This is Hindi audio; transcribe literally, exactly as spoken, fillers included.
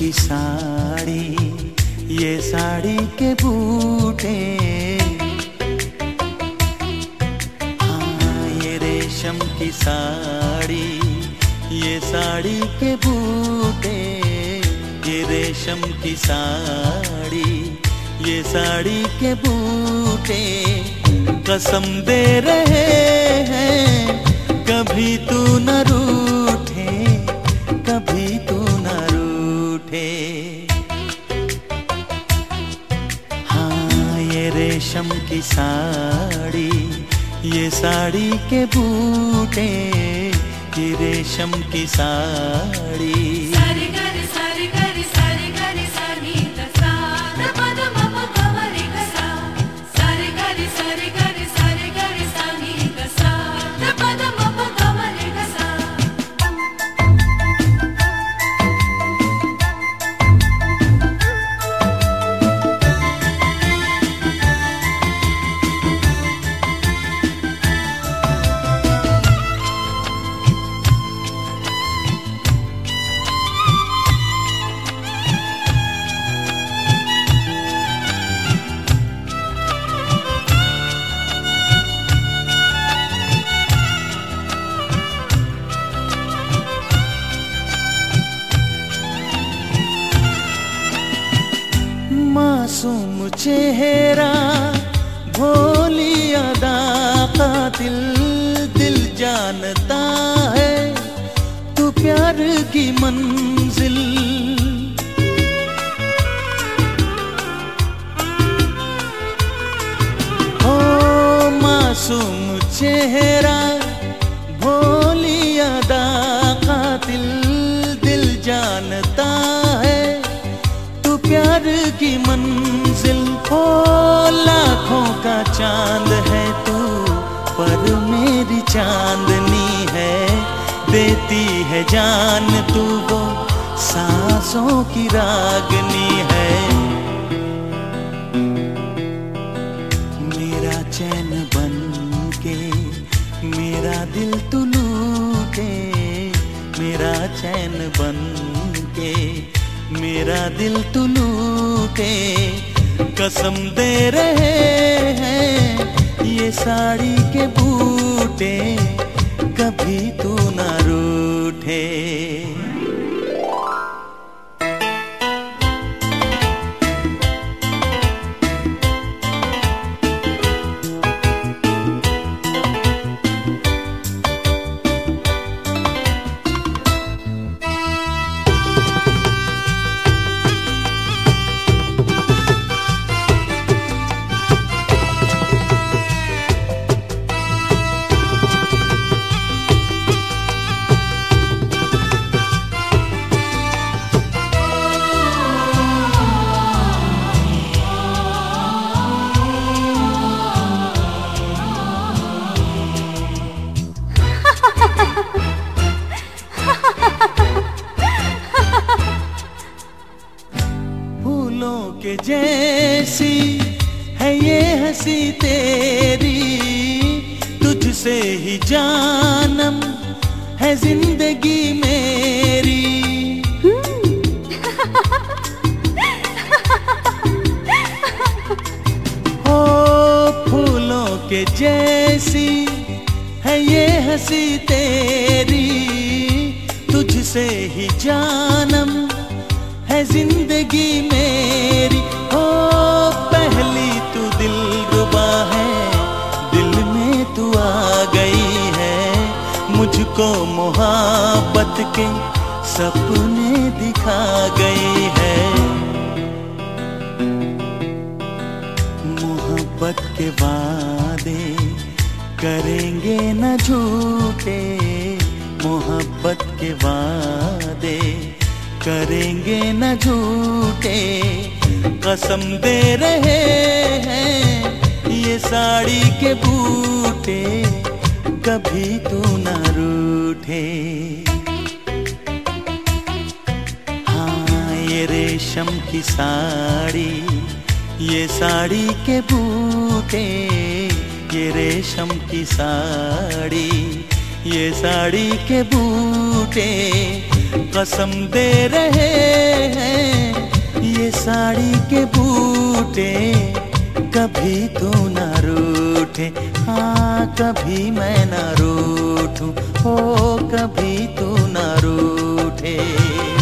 की साड़ी, ये साड़ी के बूटे, हाँ ये रेशम की साड़ी, ये साड़ी के बूटे, ये रेशम की साड़ी, ये साड़ी के बूटे कसम दे रहे हैं कभी तू न रूठे, कभी तू न रूठे। हाँ ये रेशम की साड़ी, ये साड़ी के बूटे, ये रेशम की साड़ी। मासूम चेहरा, भोली अदा का दिल, दिल जानता है तू प्यार की मंजिल। ओ मासूम चेहरा, भोली अदा का दिल, दिल जानता है प्यार की मंजिल। हो लाखों का चांद है तू, पर मेरी चांदनी है, देती है जान तू वो सांसों की रागनी है। मेरा चैन बन के मेरा दिल तू लूटे, मेरा चैन बन के मेरा दिल तू लूटे कसम दे रहे हैं ये साड़ी के बूटे, कभी तू ना रूठे। फूलों के जैसी है ये हंसी तेरी, तुझसे ही जानम है जिंदगी मेरी। ओ फूलों के जैसी है ये हंसी तेरी, तुझसे ही जानम है जिंदगी मेरी। ओ पहली तू दिलरुबा है, दिल में तू आ गई है, मुझको मोहब्बत के सपने दिखा गई है। मोहब्बत के वादे करेंगे न झूठे, मोहब्बत के वादे करेंगे न झूठे कसम दे रहे हैं ये साड़ी के बूटे, कभी तू न रूठे। हाँ ये रेशम की साड़ी, ये साड़ी के बूटे, ये रेशम की साड़ी, ये साड़ी के बूटे कसम दे रहे हैं ये साड़ी के बूटे, कभी तू ना रूठे, हाँ कभी मैं ना रूठूं, ओ कभी तू ना रूठे।